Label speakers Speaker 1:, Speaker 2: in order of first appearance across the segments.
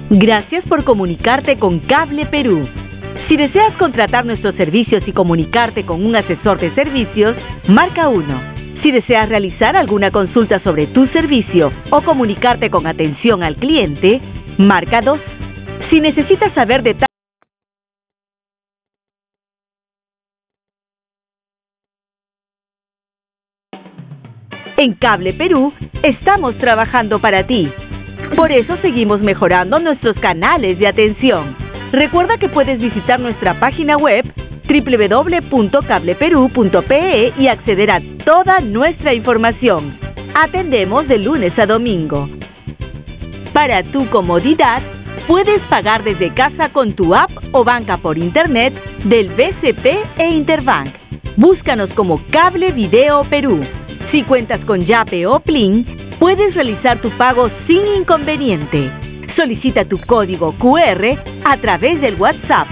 Speaker 1: Gracias por comunicarte con Cable Perú. Si deseas contratar nuestros servicios y comunicarte con un asesor de servicios, marca 1. Si deseas realizar alguna consulta sobre tu servicio o comunicarte con atención al cliente, marca 2. Si necesitas saber detalles en Cable Perú, estamos trabajando para ti. Por eso seguimos mejorando nuestros canales de atención. Recuerda que puedes visitar nuestra página web www.cableperu.pe y acceder a toda nuestra información. Atendemos de lunes a domingo. Para tu comodidad, puedes pagar desde casa con tu app o banca por internet del BCP e Interbank. Búscanos como Cable Video Perú. Si cuentas con Yape o Plin, puedes realizar tu pago sin inconveniente. Solicita tu código QR a través del WhatsApp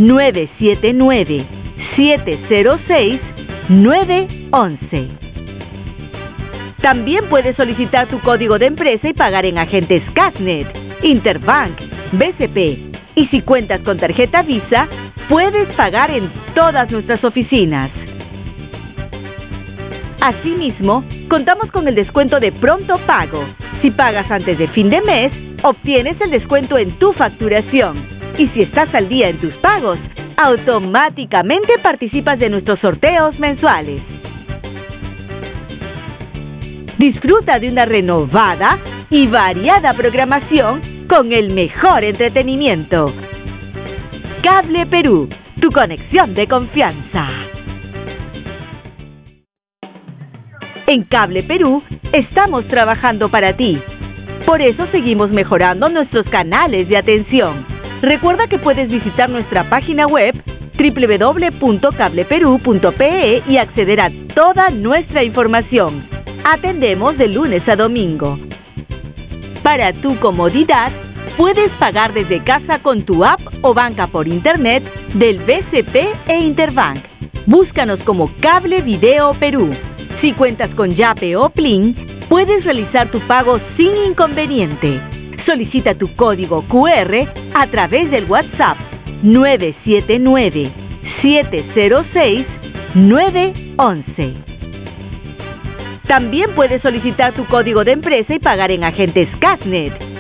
Speaker 1: 979-706-911. También puedes solicitar tu código de empresa y pagar en agentes Casnet, Interbank, BCP. Y si cuentas con tarjeta Visa, puedes pagar en todas nuestras oficinas. Asimismo, contamos con el descuento de pronto pago. Si pagas antes de fin de mes, obtienes el descuento en tu facturación. Y si estás al día en tus pagos, automáticamente participas de nuestros sorteos mensuales. Disfruta de una renovada y variada programación con el mejor entretenimiento. Cable Perú, tu conexión de confianza. En Cable Perú, estamos trabajando para ti. Por eso seguimos mejorando nuestros canales de atención. Recuerda que puedes visitar nuestra página web www.cableperu.pe y acceder a toda nuestra información. Atendemos de lunes a domingo. Para tu comodidad, puedes pagar desde casa con tu app o banca por internet del BCP e Interbank. Búscanos como Cable Video Perú. Si cuentas con Yape o Plin, puedes realizar tu pago sin inconveniente. Solicita tu código QR a través del WhatsApp 979-706-911. También puedes solicitar tu código de empresa y pagar en agentes Casnet,